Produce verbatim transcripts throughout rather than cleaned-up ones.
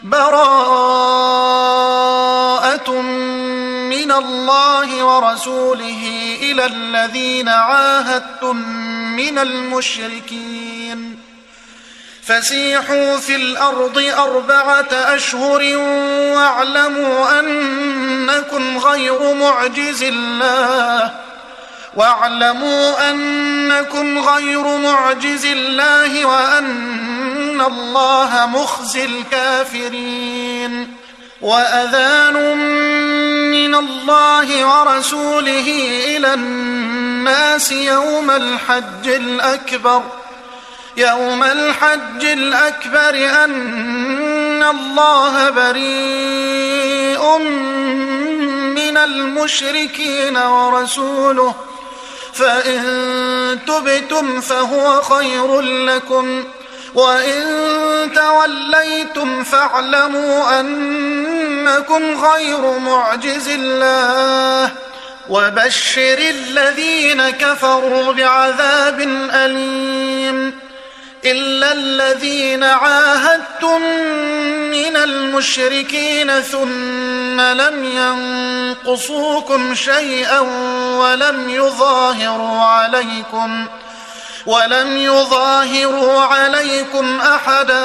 براءة من الله ورسوله إلى الذين عاهدتم من المشركين فسيحوا في الأرض أربعة أشهر واعلموا أنكم غير معجز الله واعلموا أنكم غير معجز الله وأن الله مخزي الكافرين وأذان من الله ورسوله إلى الناس يوم الحج الأكبر يوم الحج الأكبر أن الله بريء من المشركين ورسوله فإن تبتم فهو خير لكم وإن توليتم فاعلموا أنكم غير معجز الله وبشر الذين كفروا بعذاب أليم إلا الذين عاهدتم من المشركين ثم لم ينقصوكم شيئا ولم يظاهروا عليكم ولم يظاهروا عليكم أحدا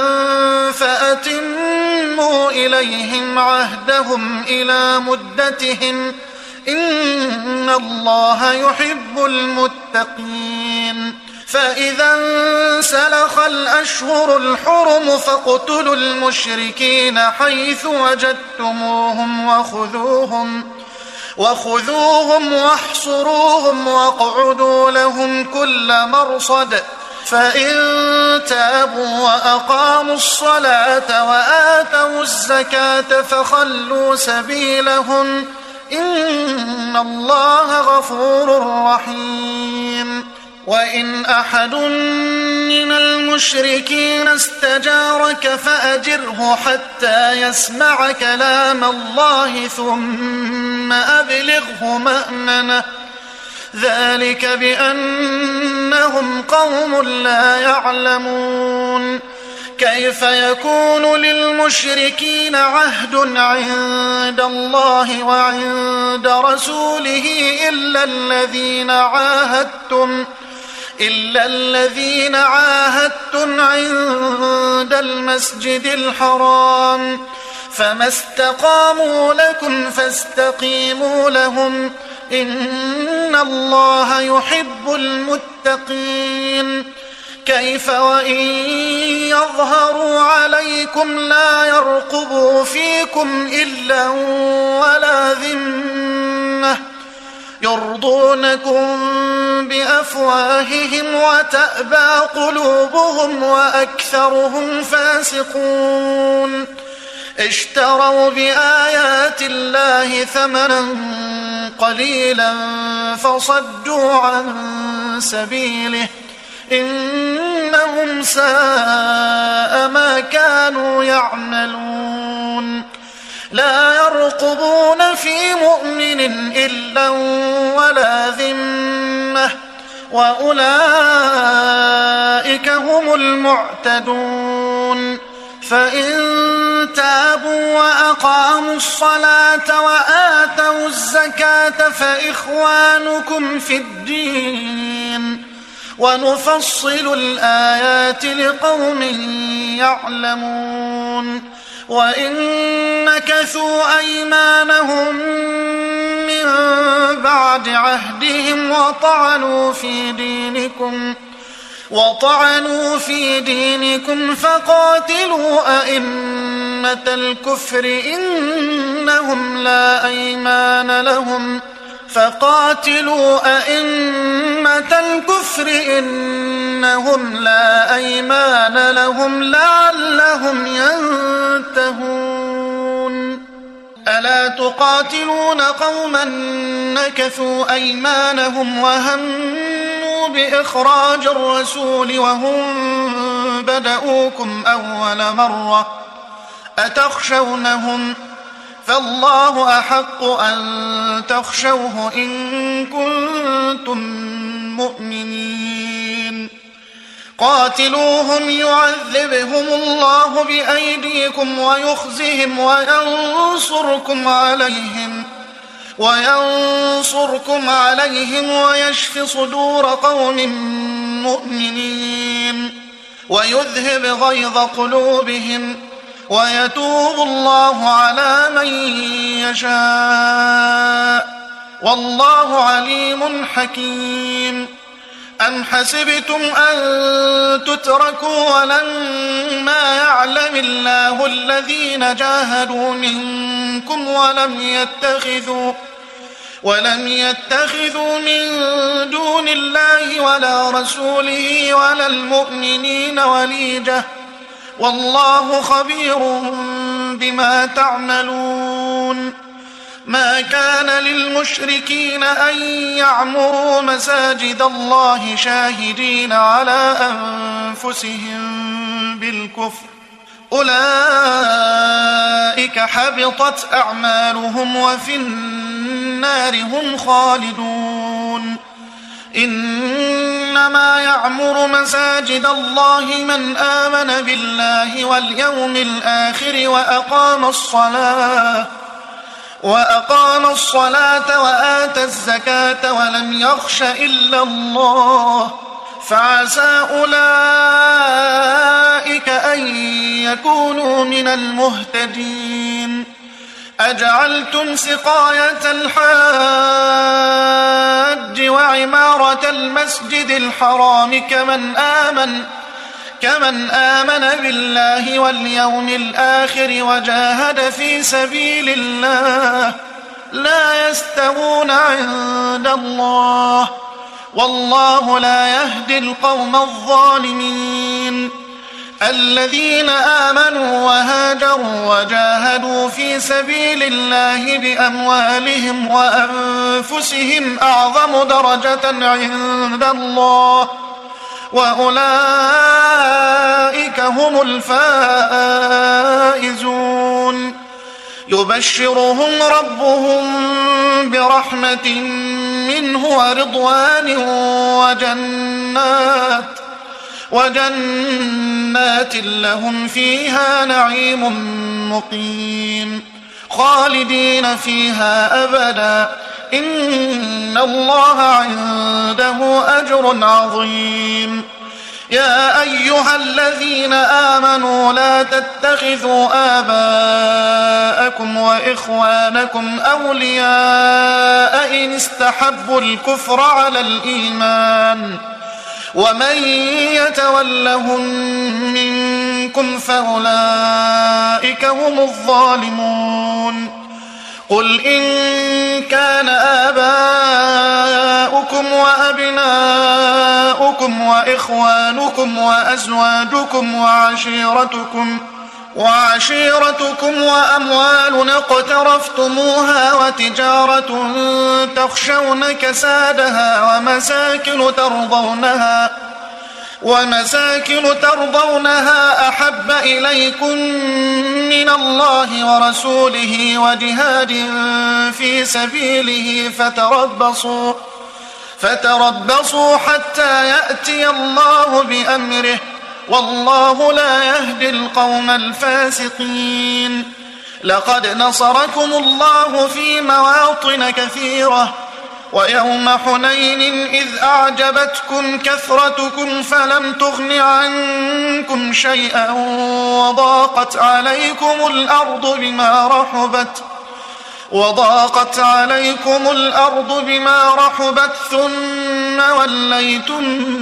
فأتموا إليهم عهدهم إلى مدتهم إن الله يحب المتقين فإذا انسلخ الأشهر الحرم فاقتلوا المشركين حيث وجدتموهم وخذوهم وخذوهم واحصروهم واقعدوا لهم كل مرصد فإن تابوا وأقاموا الصلاة وآتوا الزكاة فخلوا سبيلهم إن الله غفور رحيم وإن أحد من المشركين استجارك فأجره حتى يسمع كلام الله ثم أبلغه مأمنه ذلك بأنهم قوم لا يعلمون كيف يكون للمشركين عهد عند الله وعند رسوله إلا الذين عاهدتم إلا الذين عاهدتم عند المسجد الحرام فما استقاموا لكم فاستقيموا لهم إن الله يحب المتقين كيف وإن يظهروا عليكم لا يرقبوا فيكم إلا ولا ذمة يرضونكم بأفواههم وتأبى قلوبهم وأكثرهم فاسقون اشتروا بآيات الله ثمنا قليلا فصدوا عن سبيله إنهم ساء ما كانوا يعملون لا يرقبون في مؤمن إلا ولا ذمة وأولئك هم المعتدون فإن تابوا وأقاموا الصلاة وآتوا الزكاة فإخوانكم في الدين ونفصل الآيات لقوم يعلمون وإن نكثوا أيمانهم من بعد عهدهم وطعنوا في دينكم وطعنوا في دينكم فقاتلوا أئمة الكفر إنهم لا أيمان لهم فقاتلوا أئمة الكفر إنهم لا أيمان لهم لعلهم ينتهون ألا تقاتلون قوما نكثوا أيمانهم وهموا بإخراج الرسول وهم بدؤوكم أول مرة أتخشونهم فالله أحق أن تخشوه إن كنتم مؤمنين قاتلوهم يعذبهم الله بأيديكم ويخزهم وينصركم عليهم وينصركم عليهم ويشف صدور قوم مؤمنين ويذهب غيظ قلوبهم ويتوب الله على من يشاء والله عليم حكيم. أم حسبتم أن تتركوا ولما يعلم الله الذين جاهدوا منكم ولم يتخذوا ولم يتخذوا من دون الله ولا رسوله ولا المؤمنين وليجة والله خبير بما تعملون. ما كان للمشركين أن يعمروا مساجد الله شاهدين على أنفسهم بالكفر أولئك حبطت أعمالهم وفي النار هم خالدون. إنما يعمر مساجد الله من آمن بالله واليوم الآخر وأقام الصلاة وأقام الصلاة وآتى الزكاة ولم يخش إلا الله فعسى أولئك أن يكونوا من المهتدين. أجعلتم سقاية الحاج وعمارة المسجد الحرام كمن آمن كمن آمن بالله واليوم الآخر وجاهد في سبيل الله لا يستوون عند الله والله لا يهدي القوم الظالمين. الذين آمنوا وهاجروا وجاهدوا في سبيل الله بأموالهم وأنفسهم أعظم درجة عند الله وأولئك هم الفائزون. يبشرهم ربهم برحمة منه ورضوان وجنات وجنات لهم فيها نعيم مقيم خالدين فيها أبدا إن الله عنده أجر عظيم. يا أيها الذين آمنوا لا تتخذوا آباءكم وإخوانكم أولياء إن استحبوا الكفر على الإيمان ومن يتولهم منكم فأولئك هم الظالمون. قل إن كان آباؤكم وأبناؤكم وإخوانكم وأزواجكم وعشيرتكم وعشيرتكم وأموال اقترفتموها وتجارة تخشون كسادها ومساكن ترضونها ومساكن ترضونها أحب إليكم من الله ورسوله وجهاد في سبيله فتربصوا فتربصوا حتى يأتي الله بأمره والله لا يهدي القوم الفاسقين. لقد نصركم الله في مواطن كثيرة ويوم حنين إذ أعجبتكم كثرتكم فلم تغن عنكم شيئا وضاقت عليكم الأرض بما رحبت وضاقت عليكم الأرض بما رحبت ثم وليتم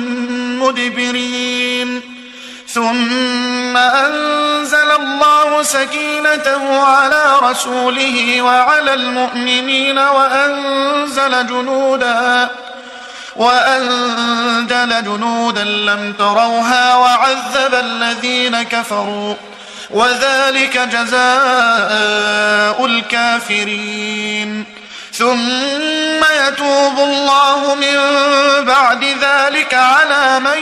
مدبرين. ثم أنزل الله سكينته على رسوله وعلى المؤمنين وأنزل جنودا وأنزل جنودا لم تروها وعذب الذين كفروا وذلك جزاء الكافرين. ثم يتوب الله من بعد ذلك على من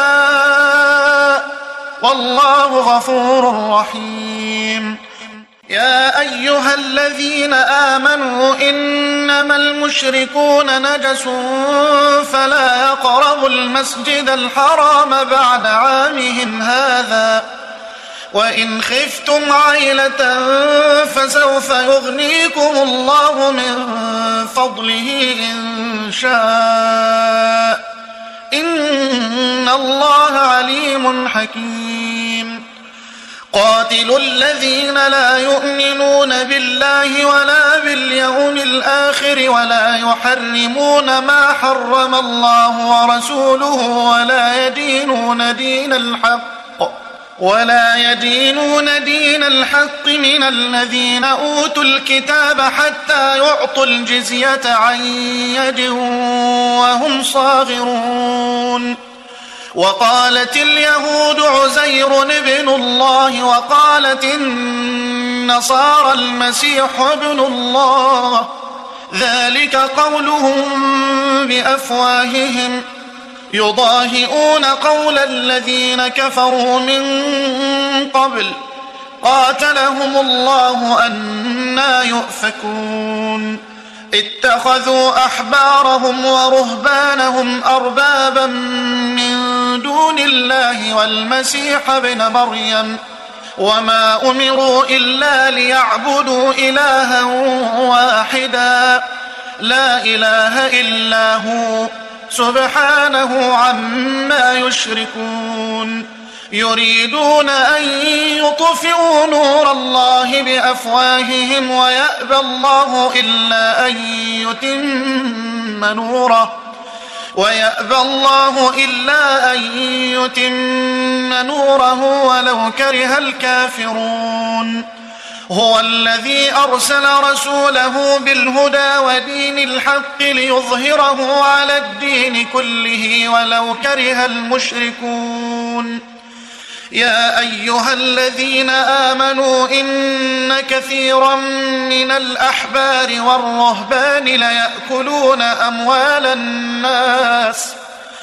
يشاء والله غفور رحيم. يا أيها الذين آمنوا إنما المشركون نجس فلا يقربوا المسجد الحرام بعد عامهم هذا وإن خفتم عيلة فسوف يغنيكم الله من فضله إن شاء إن الله عليم حكيم قاتلوا الذين لا يؤمنون بالله ولا باليوم الآخر ولا يحرمون ما حرم الله ورسوله ولا يدينون دين الحق ولا يدينون دين الحق من الذين أوتوا الكتاب حتى يعطوا الجزية عن يد وهم صاغرون وقالت اليهود عزير ابن الله وقالت النصارى المسيح ابن الله ذلك قولهم بأفواههم يضاهئون قول الذين كفروا من قبل قاتلهم الله أنى يؤفكون اتخذوا أحبارهم ورهبانهم أربابا من دون الله والمسيح ابن مريم وما أمروا إلا ليعبدوا إلها واحدا لا إله إلا هو سبحانه عما يشركون يريدون أن يطفئوا نور الله بأفواههم ويأبى الله إلا أن يتم نوره ويأبى الله إلا أن يتم نوره ولو كره الكافرون هو الذي أرسل رسوله بالهدى ودين الحق ليظهره على الدين كله ولو كره المشركون يا أيها الذين آمنوا إن كثيرا من الأحبار والرهبان ليأكلون أموال الناس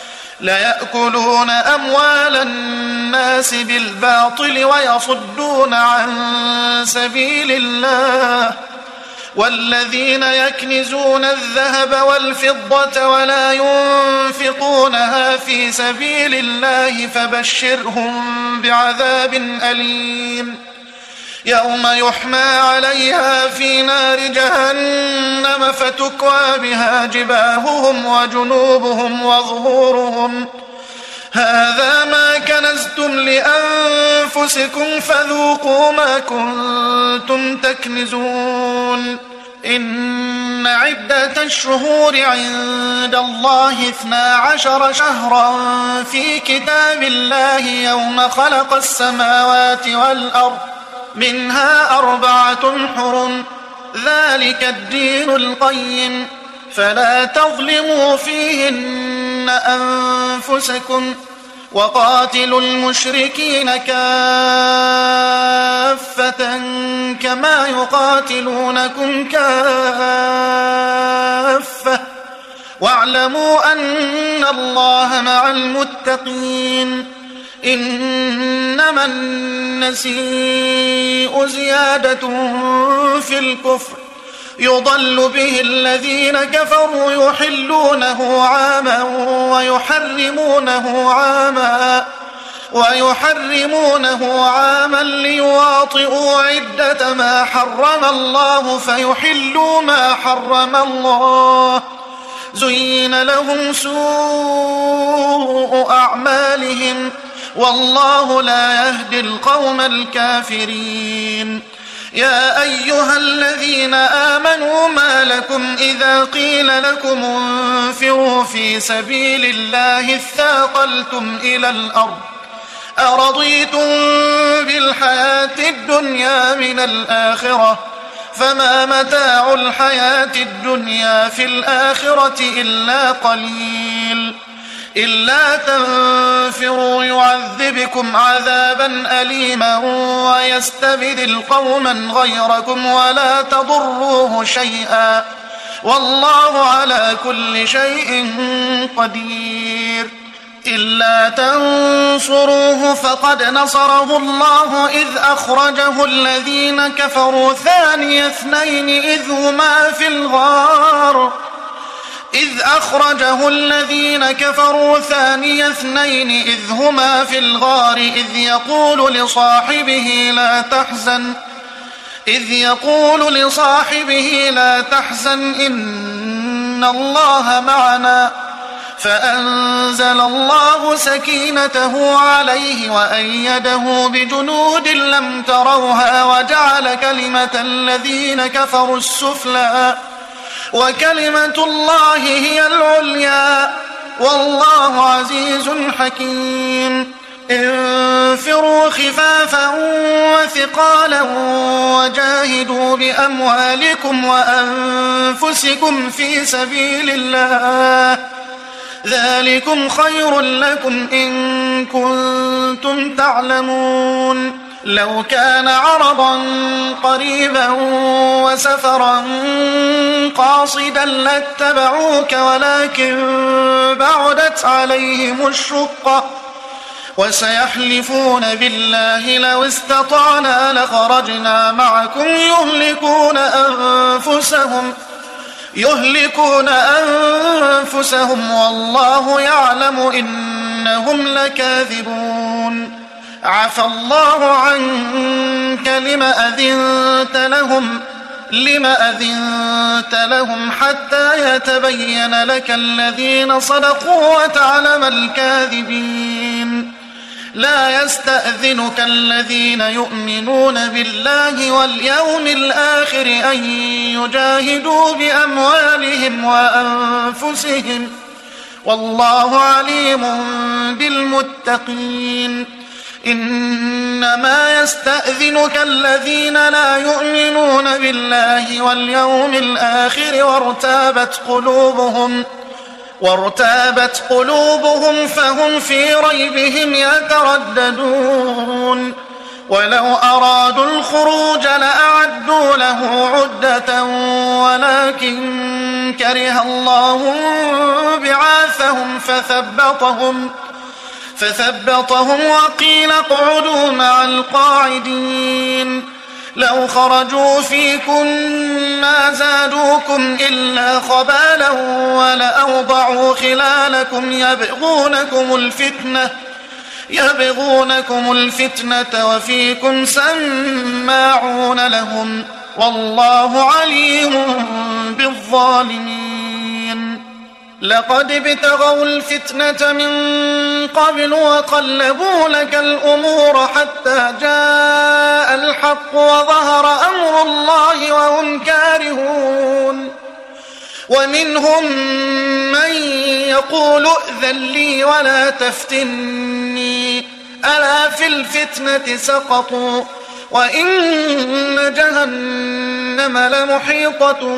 ليأكلون أموال الناس بالباطل ويصدون عن سبيل الله والذين يكنزون الذهب والفضة ولا ينفقونها في سبيل الله فبشرهم بعذاب أليم يوم يحمى عليها في نار جهنم فتكوى بها جباههم وجنوبهم وظهورهم هذا ما كنزتم لأنفسكم فذوقوا ما كنتم تكنزون إن عدة الشهور عند الله اثنا عشر شهرا في كتاب الله يوم خلق السماوات والأرض منها أربعة حرم ذلك الدين القيم فلا تظلموا فيهن أنفسكم وقاتلوا المشركين كافة كما يقاتلونكم كافة واعلموا أن الله مع المتقين إنما النسيء زيادة في الكفر يضل به الذين كفروا يحلونه عاما ويحرمونه عاما ويحرمونه عاما ليواطئوا عدة ما حرم الله فيحلوا ما حرم الله زين لهم سوء أعمالهم والله لا يهدي القوم الكافرين يا أيها الذين آمنوا ما لكم إذا قيل لكم انفروا في سبيل الله اثاقلتم إلى الأرض أرضيتم بالحياة الدنيا من الآخرة فما متاع الحياة الدنيا في الآخرة إلا قليل إلا تنفروا يعذبكم عذابا أليما ويستبدل قوما غيركم ولا تضروه شيئا والله على كل شيء قدير إلا تنصروه فقد نصره الله إذ أخرجه الذين كفروا ثاني اثنين إذ هما في الغار إذ أخرجه الذين كفروا ثاني اثنين إذ هما في الغار إذ يقول لصاحبه لا تحزن إذ يقول لصاحبه لا تحزن إن الله معنا فأنزل الله سكينته عليه وأيده بجنود لم تروها وجعل كلمة الذين كفروا السفلى وكلمة الله هي العليا والله عزيز حكيم. انفروا خفافا وثقالا وجاهدوا بأموالكم وأنفسكم في سبيل الله ذلكم خير لكم إن كنتم تعلمون. لو كان عرضا قريبا وسفرا قاصدا لاتبعوك ولكن بعدت عليهم الشقة وسيحلفون بالله لو استطعنا لخرجنا معكم يهلكون أنفسهم يهلكون أنفسهم والله يعلم إنهم لكاذبون. عفى الله عنك لم أذنت لهم لم أذنت لهم حتى يتبين لك الذين صدقوا وتعلم الكاذبين. لا يستأذنك الذين يؤمنون بالله واليوم الآخر أن يجاهدوا بأموالهم وأنفسهم والله عليم بالمتقين. إنما يستأذنك الذين لا يؤمنون بالله واليوم الآخر وارتابت قلوبهم وارتابت قلوبهم فهم في ريبهم يترددون. ولو أرادوا الخروج لأعدوا له عدة ولكن كره الله بعاثهم فثبطهم فثبطهم وقيل اقعدوا مع القاعدين. لو خرجوا فيكم ما زادوكم إلا خبالا ولأوضعوا خلالكم يبغونكم الفتنة يبغونكم الفتنة وفيكم سماعون لهم والله عليم بالظالمين. لقد ابتغوا الفتنة من قبل وقلبوا لك الأمور حتى جاء الحق وظهر أمر الله وهم كارهون. ومنهم من يقول ائذن لي ولا تفتني ألا في الفتنة سقطوا وإن جهنم لمحيطة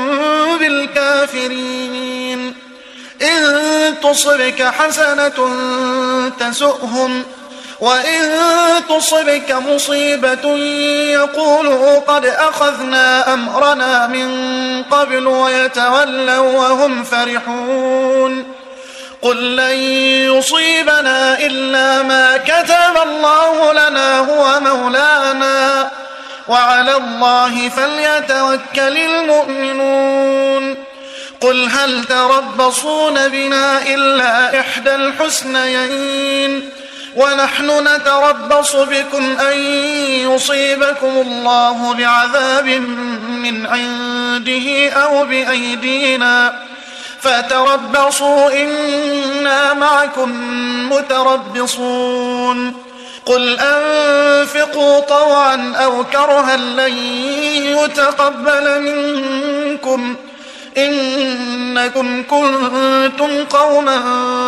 بالكافرين. إن تصبك حسنة تسؤهم وإن تصبك مصيبة يقولوا قد أخذنا أمرنا من قبل ويتولوا وهم فرحون. قل لن يصيبنا إلا ما كتب الله لنا هو مولانا وعلى الله فليتوكل المؤمنون. قل هل تربصون بنا إلا إحدى الحسنيين ونحن نتربص بكم أن يصيبكم الله بعذاب من عنده أو بأيدينا فتربصوا إنا معكم متربصون. قل أنفقوا طوعا أو كرها لن يتقبل منكم إنكم كنتم قوما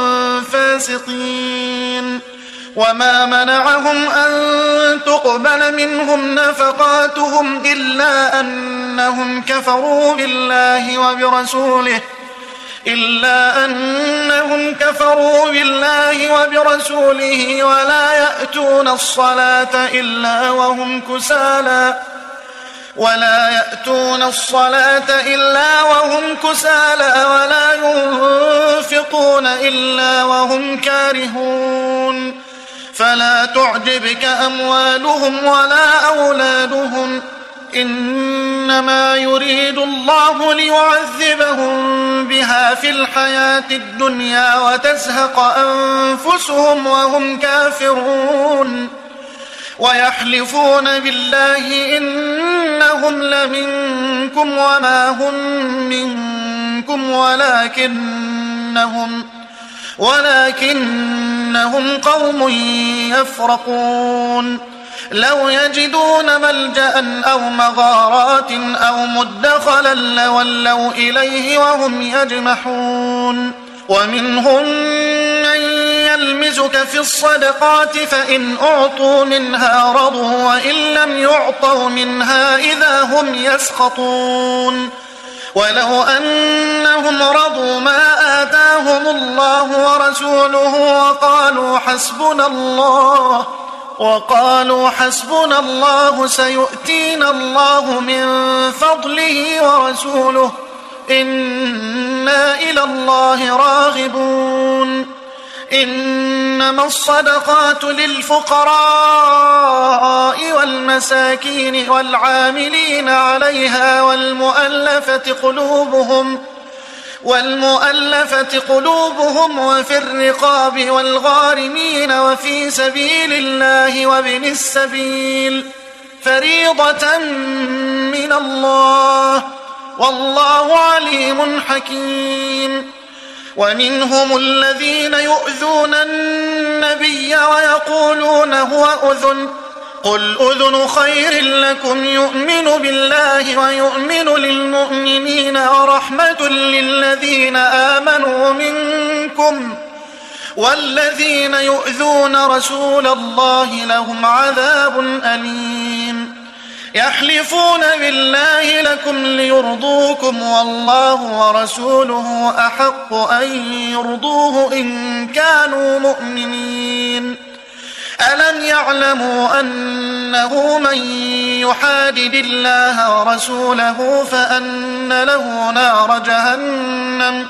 فاسقين. وما منعهم أن تقبل منهم نفقاتهم إلا أنهم كفروا بالله وبرسوله إلا أنهم كفروا بالله وبرسوله ولا يأتون الصلاة إلا وهم كسالى ولا يأتون الصلاة إلا وهم كسالى ولا ينفقون إلا وهم كارهون فلا تعجبك أموالهم ولا أولادهم إنما يريد الله ليعذبهم بها في الحياة الدنيا وتزهق أنفسهم وهم كافرون ويحلفون بالله إنهم لمنكم وما هم منكم ولكنهم ولكنهم قوم يفرقون لو يجدون ملجأ أو مغارات أو مدخلا لولوا إليه وهم يجمحون ومنهم من يلمزك في الصدقات فإن أعطوا منها رضوا وإن لم يعطوا منها إذا هم يسخطون ولو أنهم رضوا ما آتاهم الله ورسوله وقالوا حسبنا الله وقالوا حسبنا الله سيؤتينا الله من فضله ورسوله إنا إلى الله راغبون إنما الصدقات للفقراء والمساكين والعاملين عليها والمؤلفة قلوبهم والمؤلفة قلوبهم وفي الرقاب والغارمين وفي سبيل الله وابن السبيل فريضة من الله والله عليم حكيم ومنهم الذين يؤذون النبي ويقولون هو أذن قل أذن خير لكم يؤمن بالله ويؤمن للمؤمنين ورحمة للذين آمنوا منكم والذين يؤذون رسول الله لهم عذاب أليم يحلفون بالله لكم ليرضوكم والله ورسوله أحق أن يرضوه إن كانوا مؤمنين ألم يعلموا أنه من يحادد الله ورسوله فأن له نار جهنم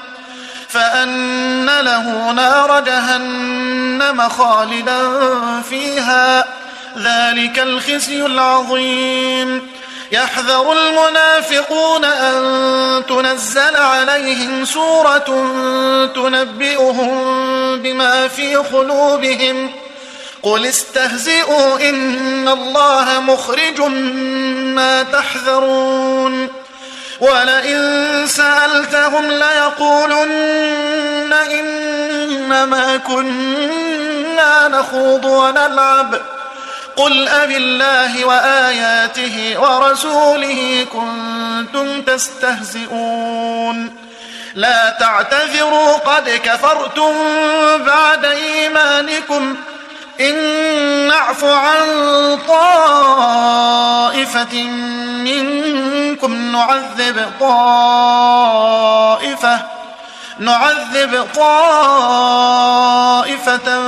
فأن له نار جهنم خالدا فيها ذلك الخزي العظيم يحذر المنافقون أن تنزل عليهم سورة تنبئهم بما في قلوبهم قل استهزئوا إن الله مخرج ما تحذرون ولئن سألتهم ليقولن إنما كنا نخوض ونلعب قل أبالله وآياته ورسوله كنتم تستهزئون لا تعتذروا قد كفرتم بعد إيمانكم إن نعف عن طائفة منكم نعذب طائفة نعذب طائفة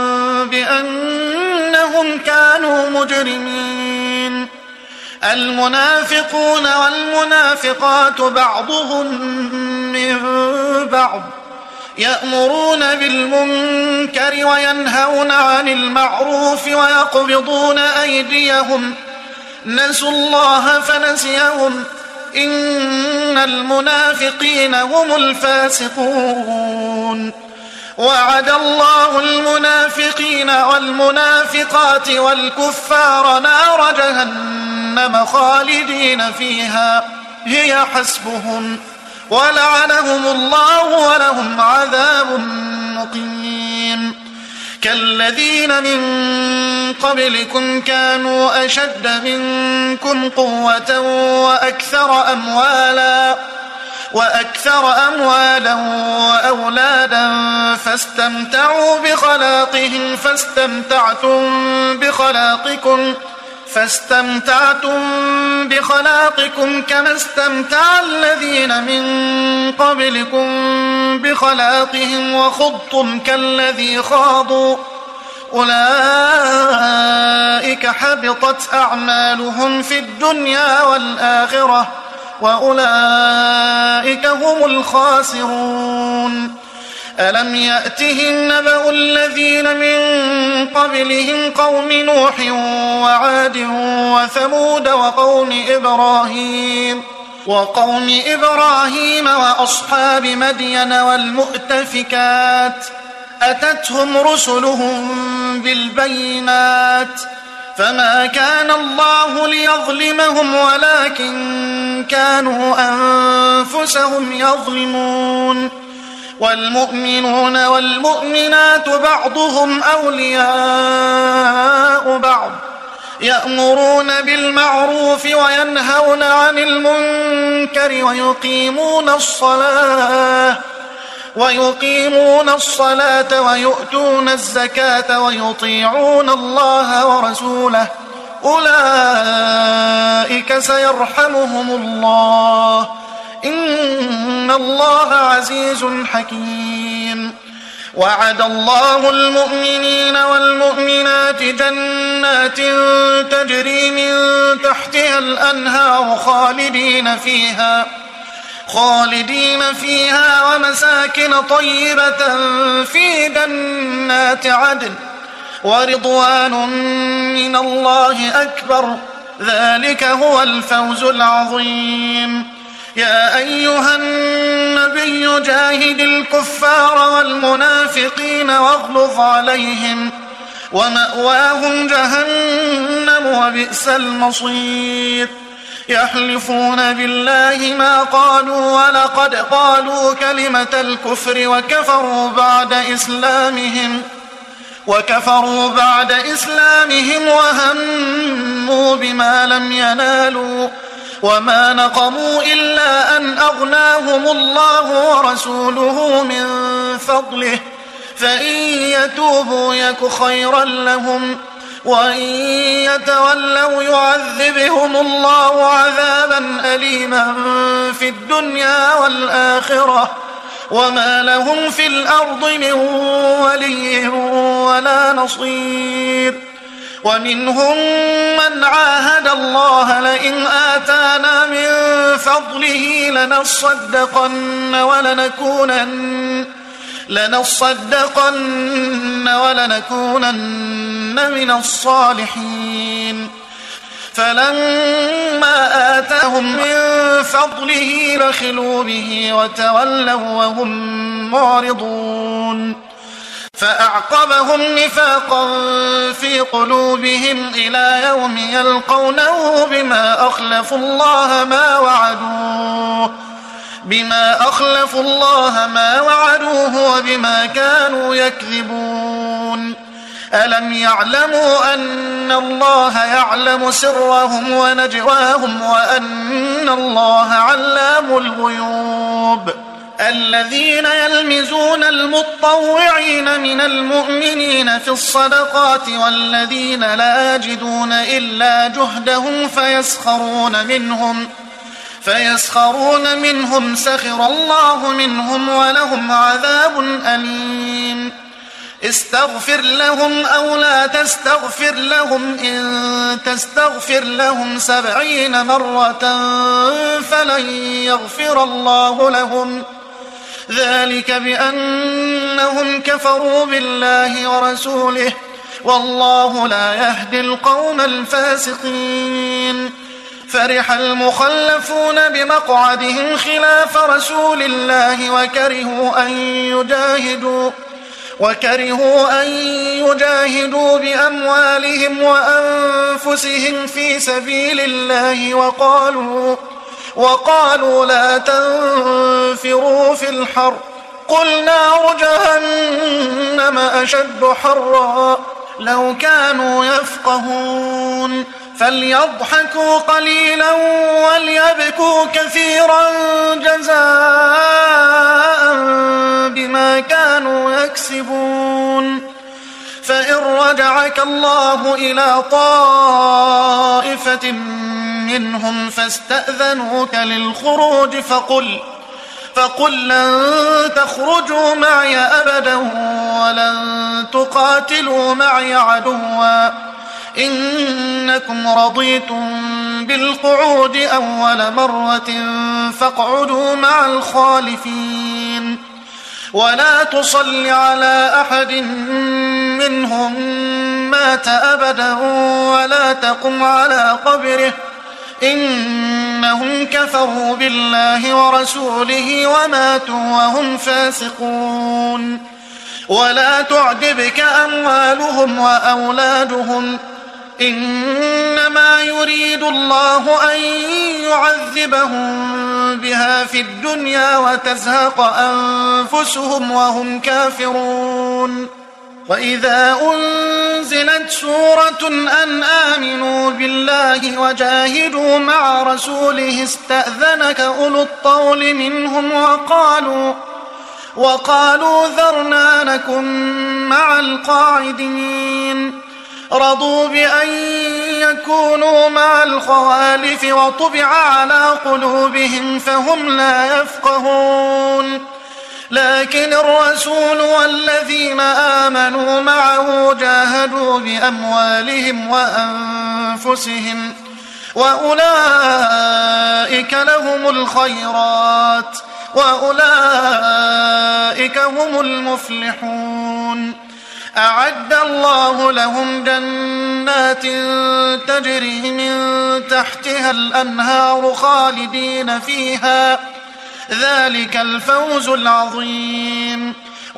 بأنهم كانوا مجرمين المنافقون والمنافقات بعضهم من بعض يأمرون بالمنكر وينهون عن المعروف ويقبضون أيديهم نسوا الله فنسيهم إن المنافقين هم الفاسقون وعد الله المنافقين والمنافقات والكفار نار جهنم خالدين فيها هي حسبهم ولعنهم الله ولهم عذاب مقيم كالذين من قبلكم كانوا أشد منكم قوة وأكثر أموالا وأكثر أموالا وأولادا فاستمتعوا بخلاقهم فاستمتعتم بخلاقكم فاستمتعتم بخلاقكم كما استمتع الذين من قبلكم بخلاقهم وخضتم كالذي خاضوا أولئك حبطت أعمالهم في الدنيا والآخرة وأولئك هم الخاسرون. ألم يأتهم نبأ الذين من قبلهم قوم نوح وعاد وثمود وقوم إبراهيم وقوم إبراهيم وأصحاب مدين والمؤتفكات أتتهم رسلهم بالبينات فما كان الله ليظلمهم ولكن كانوا أنفسهم يظلمون. والمؤمنون والمؤمنات بعضهم أولياء بعض يأمرون بالمعروف وينهون عن المنكر ويقيمون الصلاة ويقيمون الصلاة ويؤتون الزكاة ويطيعون الله ورسوله أولئك سيرحمهم الله إن الله عزيز حكيم. وعد الله المؤمنين والمؤمنات جنات تجري من تحتها الأنهار خالدين فيها خالدين فيها ومساكن طيبة في جنات عدن ورضوان من الله أكبر ذلك هو الفوز العظيم. يا أيها النبي جاهد الكفار والمنافقين واغلظ عليهم ومأواهم جهنم وبئس المصير. يحلفون بالله ما قالوا ولقد قالوا كلمة الكفر وكفروا بعد إسلامهم وكفروا بعد إسلامهم وهموا بما لم ينالوا وما نقموا إلا أن أغناهم الله ورسوله من فضله فإن يتوبوا يك خيرا لهم وإن يتولوا يعذبهم الله عذابا أليما في الدنيا والآخرة وما لهم في الأرض من ولي ولا نصير. ومنهم من عاهد الله لئن آتانا من فضله لنصدقن ولنكونن لنصدقن ولنكونن من الصالحين. فلما آتاهم من فضله بخلوا به وتولوا وهم معرضون فأعقبهم نفاقا في قلوبهم إلى يوم يلقونه بما أخلفوا الله ما وعدوه بما أخلفوا الله ما وعدوه وبما كانوا يكذبون. ألم يعلموا أن الله يعلم سرهم ونجواهم وأن الله علام الغيوب. الذين يلمزون المطوعين من المؤمنين في الصدقات والذين لا يجدون إلا جهدهم فيسخرون منهم فيسخرون منهم سخر الله منهم ولهم عذاب أليم. استغفر لهم أو لا تستغفر لهم إن تستغفر لهم سبعين مرة فلن يغفر الله لهم ذلك بأنهم كفروا بالله ورسوله والله لا يهدي القوم الفاسقين. فرح المخلفون بمقعدهم خلاف رسول الله وكرهوا أن يجاهدوا وكرهوا أن يجاهدوا بأموالهم وأنفسهم في سبيل الله وقالوا وقالوا لا تنفروا في الحر قل نار جهنم أشد حرا لو كانوا يفقهون. فليضحكوا قليلا وليبكوا كثيرا جزاء بما كانوا يكسبون. فإن رجعك الله إلى طائفة منهم فاستأذنوك للخروج فقل فقل لن تخرجوا معي أبدا ولن تقاتلوا معي عدوا إنكم رضيتم بالقعود أول مرة فاقعدوا مع الخالفين ولا تصل على أحد منهم مات أبدا ولا تقم على قبره إنهم كفروا بالله ورسوله وماتوا وهم فاسقون ولا تعجبك أموالهم وأولادهم إنما يريد الله أن يعذبهم بها في الدنيا وتزهق أنفسهم وهم كافرون وإذا أنزلت سورة أن آمنوا بالله وجاهدوا مع رسوله استأذنك أولو الطول منهم وقالوا وقالوا ذرنا نكن مع القاعدين رضوا بأن يكونوا مع الخوالف وطبع على قلوبهم فهم لا يفقهون لكن الرسول والذين آمنوا معه جاهدوا بأموالهم وأنفسهم وأولئك لهم الخيرات وأولئك هم المفلحون أعد الله لهم جنات تجري من تحتها الأنهار خالدين فيها ذلك الفوز العظيم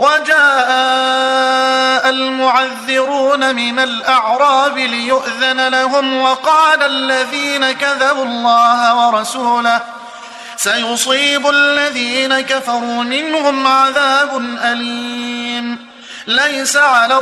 وجاء المعذرون من الأعراب ليؤذن لهم وقال الذين كذبوا الله ورسوله سيصيب الذين كفروا منهم عذاب أليم ليس على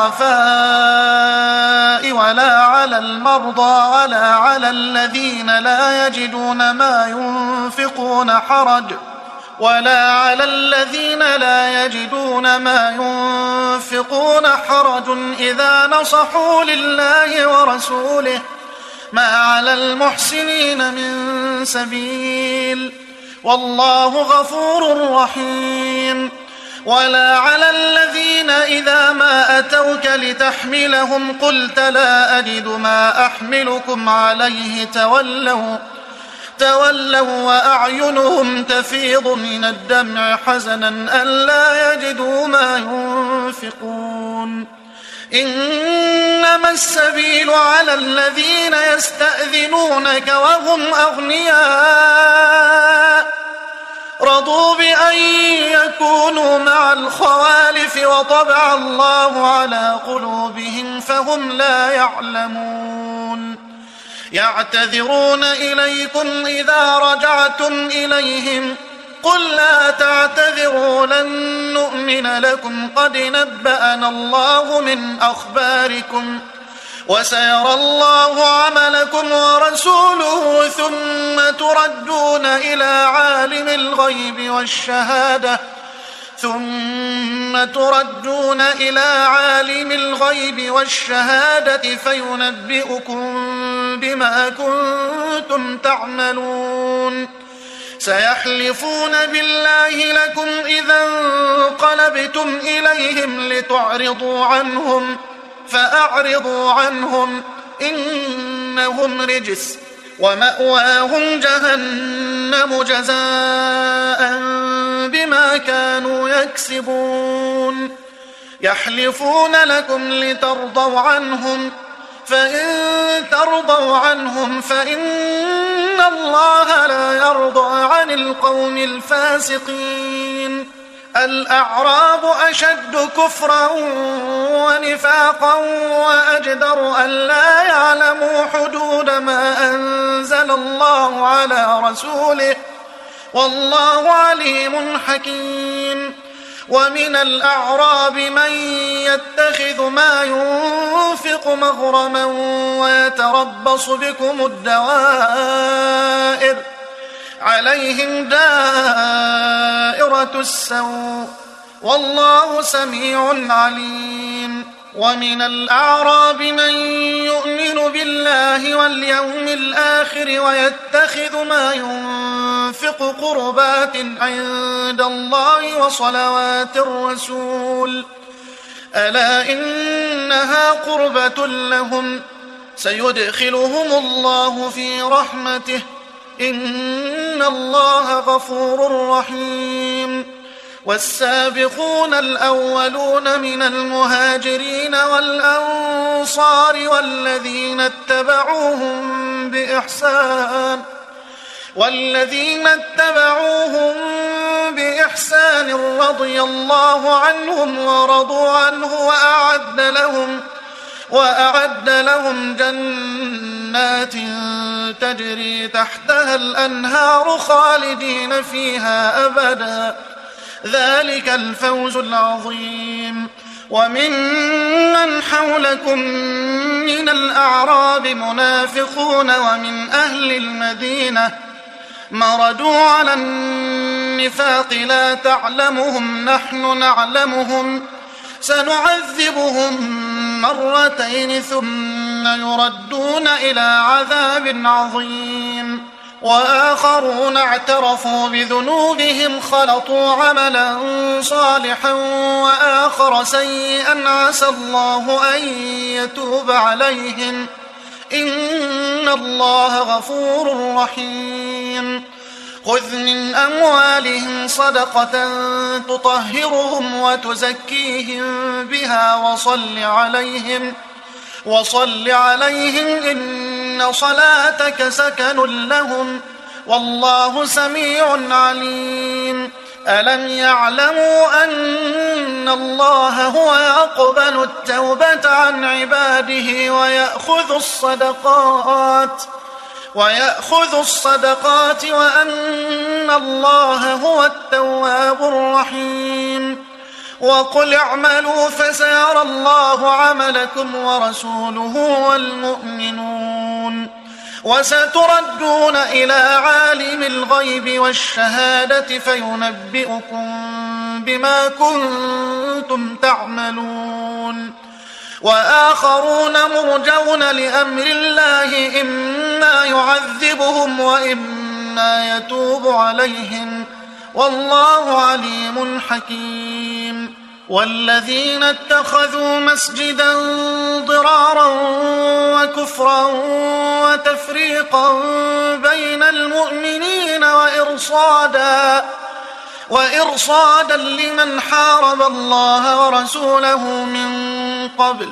الضعفاء ولا على المرضى ولا على الذين لا يجدون ما ينفقون حرج ولا على الذين لا يجدون ما ينفقون حرج إذا نصحوا لله ورسوله ما على المحسنين من سبيل والله غفور رحيم ولا على الذين إذا ما أتوك لتحملهم قلت لا أجد ما أحملكم عليه تولوا تولوا وأعينهم تفيض من الدمع حزنا ألا يجدوا ما ينفقون إنما السبيل على الذين يستأذنونك وهم أغنياء رضوا بأن يكونوا مع الخوالف وطبع الله على قلوبهم فهم لا يعلمون يعتذرون إليكم إذا رجعتم إليهم قل لا تعتذروا لن نؤمن لكم قد نبأنا الله من أخباركم وسيرى الله عملكم ورسوله ثم تردون إلى عالم الغيب والشهادة ثم تردون إلى عالم الغيب والشهادة فينبئكم بما كنتم تعملون سيحلفون بالله لكم إذا انقلبتم إليهم لتعرضوا عنهم فأعرضوا عنهم إنهم رجس ومأواهم جهنم جزاء بما كانوا يكسبون يحلفون لكم لترضوا عنهم فإن ترضوا عنهم فإن الله لا يرضى عن القوم الفاسقين الأعراب أشد كفرا ونفاقا وأجدر أن لا يعلموا حدود ما أنزل الله على رسوله والله عليم حكيم ومن الأعراب من يتخذ ما ينفق مغرما ويتربص بكم الدوائر عليهم دائرة السوء والله سميع عليم ومن الأعراب من يؤمن بالله واليوم الآخر ويتخذ ما ينفق قربات عند الله وصلوات الرسول ألا إنها قربة لهم سيدخلهم الله في رحمته إن الله غفور رحيم. والسابقون الأولون من المهاجرين والأنصار والذين اتبعوهم بإحسان والذين اتبعوهم بإحسان رضي الله عنهم ورضوا عنه وأعد لهم وأعد لهم جنات تجري تحتها الأنهار خالدين فيها أبدا ذلك الفوز العظيم. وممن حولكم من الأعراب منافقون ومن أهل المدينة مردوا على النفاق لا تعلمهم نحن نعلمهم سنعذبهم مرتين ثم يردون إلى عذاب عظيم. وآخرون اعترفوا بذنوبهم خلطوا عملا صالحا وآخر سيئا عسى الله أن يتوب عليهم إن الله غفور رحيم. خذ من أموالهم صدقة تطهرهم وتزكيهم بها وصل عليهم وصل عليهم إن صلاتك سكن لهم والله سميع عليم. ألم يعلموا أن الله هو يقبل التوبة عن عباده ويأخذ الصدقات ويأخذ الصدقات وأن الله هو التواب الرحيم. وقل اعملوا فسيرى الله عملكم ورسوله والمؤمنون وستردون إلى عالم الغيب والشهادة فينبئكم بما كنتم تعملون. وآخرون مرجون لأمر الله إما يعذبهم وإما يتوب عليهم والله عليم حكيم. والذين اتخذوا مسجدا ضرارا وكفرا وتفريقا بين المؤمنين وإرصادا وإرصادا لمن حارب الله ورسوله من قبل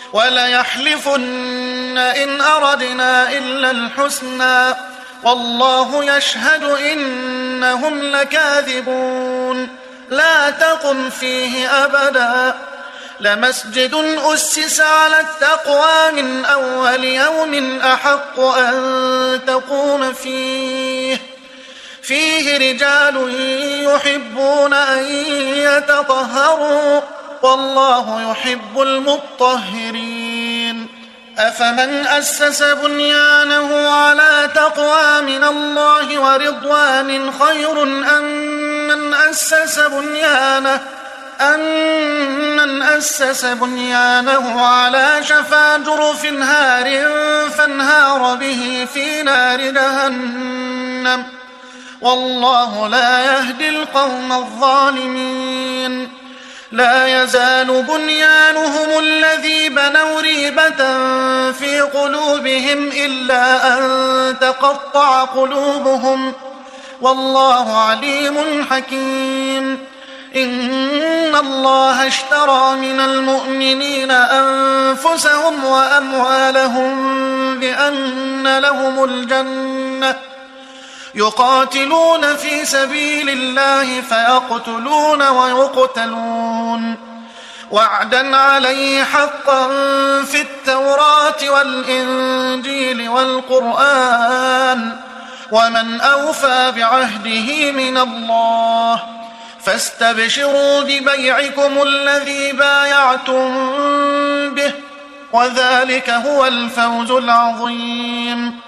وليحلفن إن أردنا إلا الحسنى والله يشهد إنهم لكاذبون. لا تقم فيه أبدا لمسجد أسس على التقوى من أول يوم أحق أن تقوم فيه فيه رجال يحبون أن يتطهروا والله يحب المطهرين. أفمن أسس بنيانه على تقوى من الله ورضوان خير أم من أسس بنيانه أمن أسس بنيانه على شفا جرف هار فانهار به في نار جهنم والله لا يهدي القوم الظالمين. لا يزال بنيانهم الذي بنوا ريبة في قلوبهم إلا أن تقطع قلوبهم والله عليم حكيم. إن الله اشترى من المؤمنين أنفسهم وأموالهم بأن لهم الجنة يقاتلون في سبيل الله فيقتلون ويقتلون وعدا عليه حقا في التوراة والإنجيل والقرآن ومن أوفى بعهده من الله فاستبشروا ببيعكم الذي بايعتم به وذلك هو الفوز العظيم.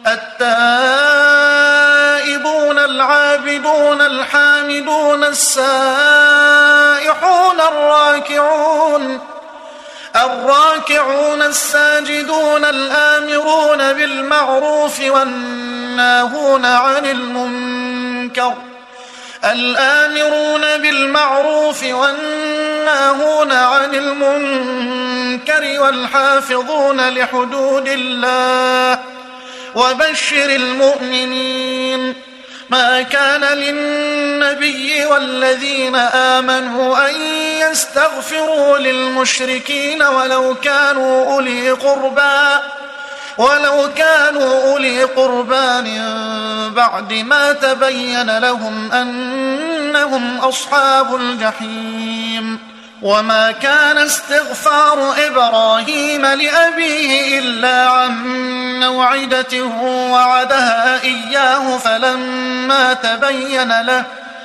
التائبون العابدون الحامدون السائحون الراكعون الراكعون الساجدون الآمرون بالمعروف والناهون عن المنكر الآمرون بالمعروف والناهون عن المنكر والحافظون لحدود الله وبشر المؤمنين. ما كان للنبي والذين آمنوا أن يستغفروا للمشركين ولو كانوا أولي قربى ولو كانوا أولي قربى من بعد ما تبين لهم أنهم أصحاب الجحيم. وما كان استغفار إبراهيم لأبيه إلا عن موعدة وعدها إياه فلما تبين له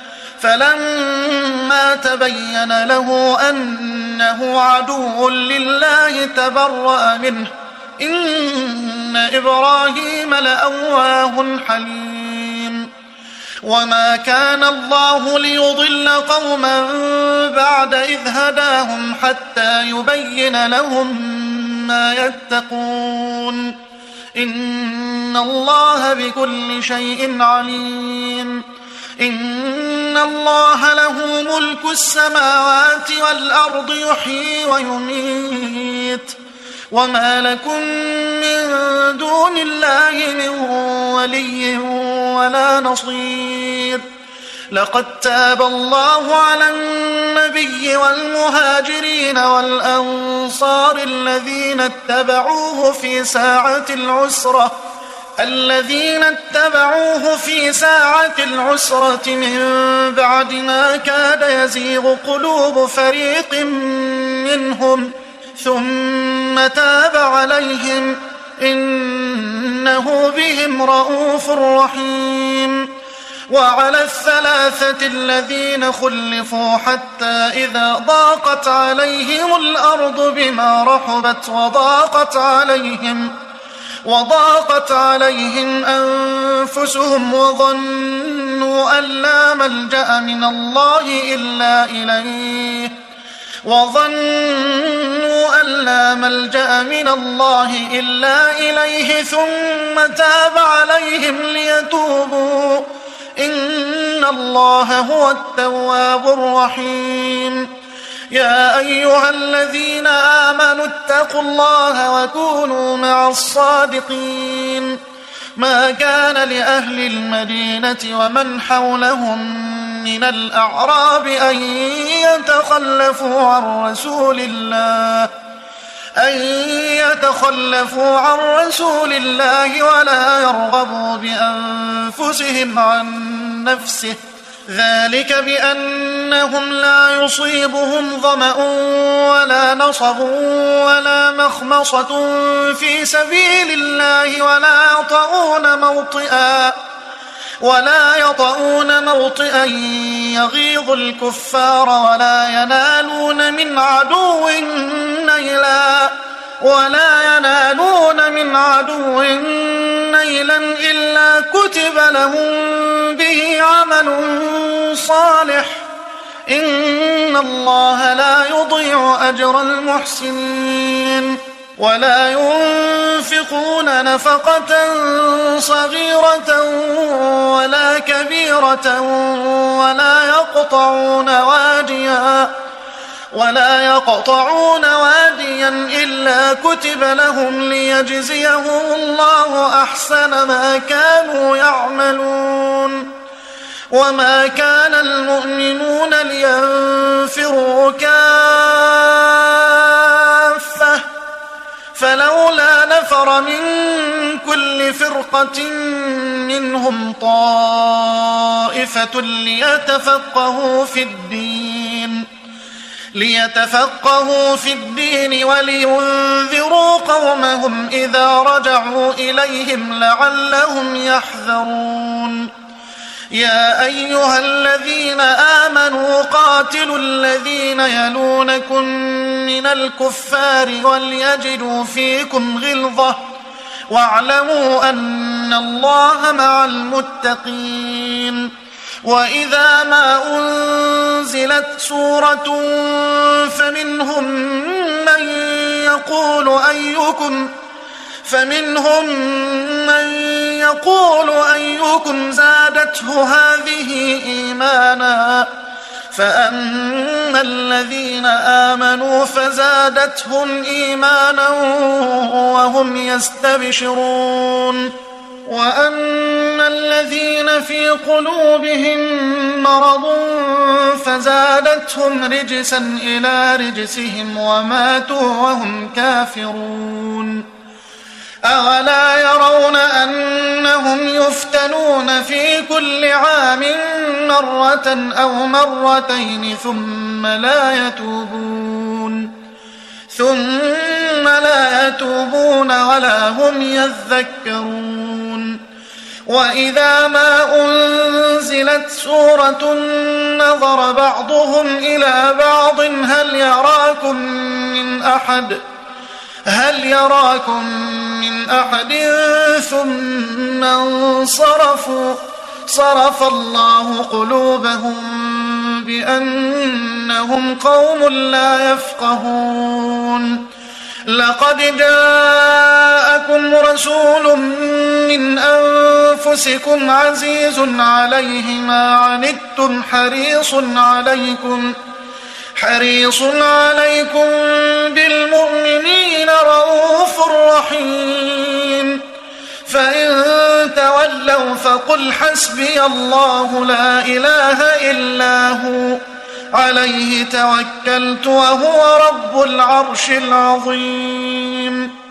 فلما تبين له أنه عدو لله تبرأ منه إن إبراهيم لأواه حليم. وما كان الله ليضل قوما بعد إذ هداهم حتى يبين لهم ما يتقون إن الله بكل شيء عليم. إن الله له ملك السماوات والأرض يحيي ويميت وما لكم من دون الله من ولي ولا نصير. لقد تاب الله على النبي والمهاجرين والأنصار الذين اتبعوه في ساعة العسرة الذين اتبعوه في ساعة العسرة من بعد ما كاد يزيغ قلوب فريق منهم ثم تاب عليهم إنه بهم رءوف رحيم. وعلى الثلاثة الذين خلفوا حتى إذا ضاقت عليهم الأرض بما رحبت وضاقت عليهم وضاقت عليهم أنفسهم وظنوا أن لا ملجأ من الله إلا إليه وظنوا أن لا ملجأ من الله إلا إليه ثم تاب عليهم ليتوبوا إن الله هو التواب الرحيم. يا أيها الذين آمنوا اتقوا الله وكونوا مع الصادقين. ما كان لأهل المدينة ومن حولهم من الأعراب أن يتخلفوا عن رسول الله أن يتخلفوا عن رسول الله ولا يرغبوا بأنفسهم عن نفسه ذلك بأنهم لا يصيبهم ظمأ ولا نصب ولا مخمصة في سبيل الله ولا يطؤون موطئا ولا يطؤون موطئا يغيظ الكفار ولا ينالون من عدو نيلا ولا ينالون من عدو نيلا إلا كتب لهم به عمل صالح إن الله لا يضيع أجر المحسنين. ولا ينفقون نفقة صغيرة ولا كبيرة ولا يقطعون واديا ولا يقطعون واديا إلا كتب لهم ليجزيهم الله أحسن ما كانوا يعملون. وما كان المؤمنون لينفروا كافة فلولا نفر من كل فرقة منهم طائفة ليتفقهوا في الدين ليتفقهوا في الدين ولينذروا قومهم إذا رجعوا إليهم لعلهم يحذرون. يا أيها الذين آمنوا قاتلوا الذين يلونكم من الكفار وليجدوا فيكم غلظة واعلموا أن الله مع المتقين. وإذا ما أنزلت سورة فمنهم من يقول أيكم فمنهم من يقول أيكم زادته هذه إيمانا فأما الذين آمنوا فزادتهم إيمانا وهم يستبشرون وأما الذين في قلوبهم مرض فزادتهم رجسا إلى رجسهم وماتوا وهم كافرون أولا يرون أنهم يفتنون في كل عام مرة أو مرتين ثم لا يتوبون ثم لا يتوبون ولا هم يذكرون وإذا ما أنزلت سورة نظر بعضهم إلى بعض هل يراكم من أحد هل يراكم من أحد ثم انصرفوا صرف الله قلوبهم بأنهم قوم لا يفقهون لقد جاءكم رسول من أنفسكم عزيز عليه ما عنتم حريص عليكم حريص عليكم بالمؤمنين رؤوف رحيم فإن تولوا فقل حسبي الله لا إله إلا هو عليه توكلت وهو رب العرش العظيم